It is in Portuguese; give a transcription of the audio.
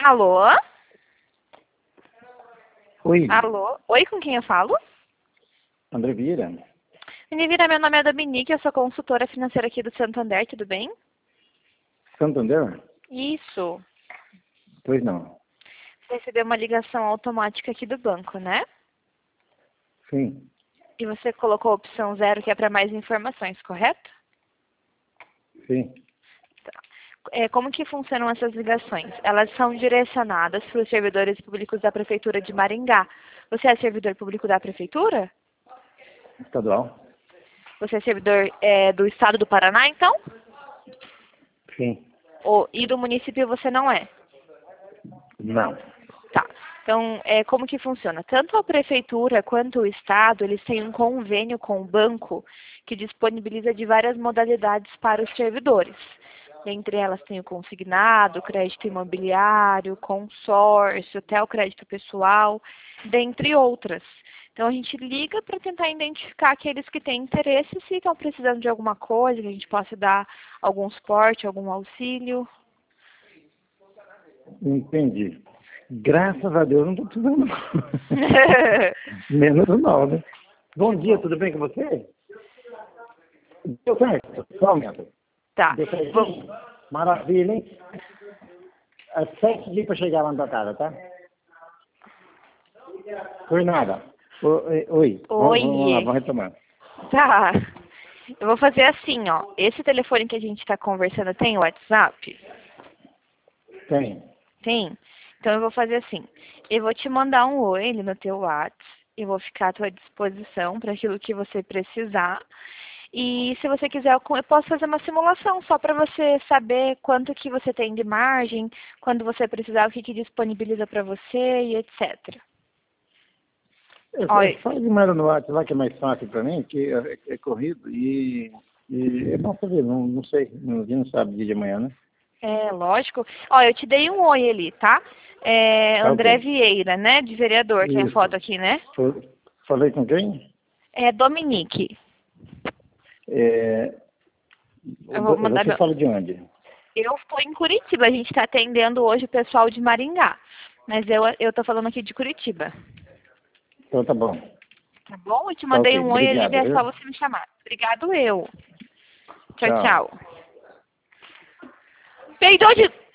Alô? Oi, Alô? Oi, com quem eu falo? André Vieira. Menina, meu nome é Dominique, eu sou consultora financeira aqui do Santander, tudo bem? Santander? Isso. Pois não. Você recebeu uma ligação automática aqui do banco, né? Sim, E você colocou a opção 0, que é para mais informações, correto? sim. Como que funcionam essas ligações? Elas são direcionadas para os servidores públicos da Prefeitura de Maringá. Você é servidor público da Prefeitura? Estadual? Você é servidor do Estado do Paraná, então? Sim. E do município você não é? Não. Tá. Então, como que funciona? Tanto a prefeitura quanto o estado, eles têm um convênio com o banco que disponibiliza de várias modalidades para os servidores. Entre elas tem o consignado, crédito imobiliário, consórcio, até o crédito pessoal, dentre outras. Então, a gente liga para tentar identificar aqueles que têm interesse, se estão precisando de alguma coisa, que a gente possa dar algum suporte, algum auxílio. Entendi. Graças a Deus não estou precisando. Menos mal, né? Bom dia, tudo bem com você? Deu certo? Só um momento. Tá. Deu certinho? Maravilha, hein? É 7 dias para chegar lá na tua casa, tá? Foi nada. Oi. Vamos lá, Oi. vamos retomar. Tá. Eu vou fazer assim, ó. Esse telefone que a gente está conversando tem WhatsApp? Tem. Tem? Então eu vou fazer assim. Eu vou te mandar um oi no teu WhatsApp. Eu vou ficar à tua disposição para aquilo que você precisar. E se você quiser, eu posso fazer uma simulação só para você saber quanto que você tem de margem, quando você precisar, o que disponibiliza para você e etc. Olha, Faz de manda no WhatsApp lá que é mais fácil para mim, que é corrido e é bom fazer, não sei, ninguém não sabe dia de amanhã, né? lógico. Ó, eu te dei um oi ali, tá? Tá André ok. Vieira, né? De vereador, tem a foto Isso. aqui, né? Falei com quem? É Dominique. É, Eu vou mandar você meu. fala de onde? Eu estou em Curitiba, a gente está atendendo hoje o pessoal de Maringá. Mas eu tô falando aqui de Curitiba. Então tá bom. Tá bom? Eu te Tá mandei ok. um oi ali, Obrigado, é viu? só você me chamar. Obrigado eu. Tchau, Tchau. tchau. Peidou de.